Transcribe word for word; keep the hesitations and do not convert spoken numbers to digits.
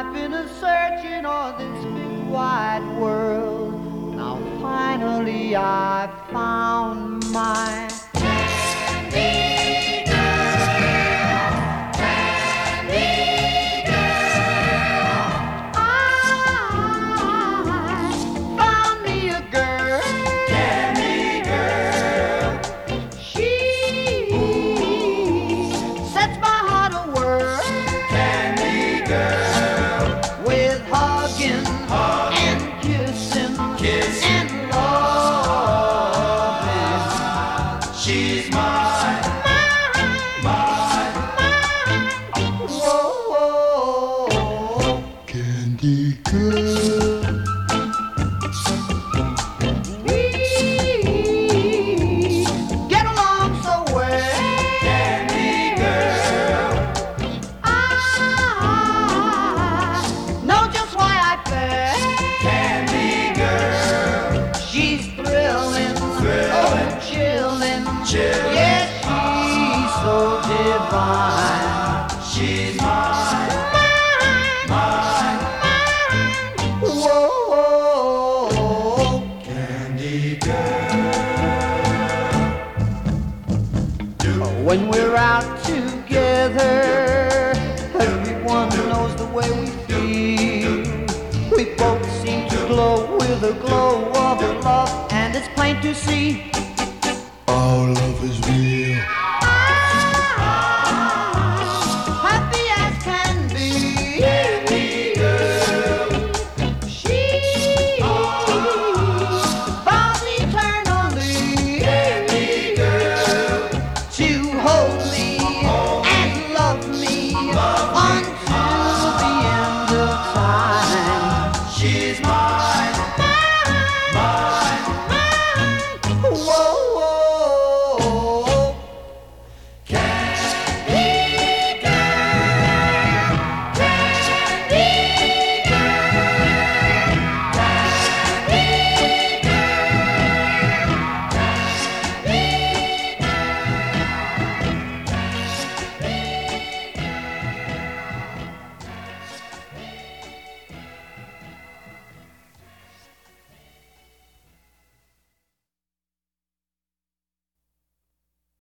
I've been a searching on this big wide world. Now finally I found my candy girl, candy girl. I found me a girl, candy girl. She sets my heart a whirl, candy girl. With hugging, hugging and kissing, kissing and loving. She's mine, mine, mine, mine. Whoa, candy girl. We get along so well, candy girl. I know just why I fell, candy girl. She's thrilling, thrilling, oh, chilling, chilling. Yes, she's so divine. She's mine, mine, mine. Whoa, candy girl. When we're out together, everyone knows the way we feel. We both seem to glow with a glow of love, and it's plain to see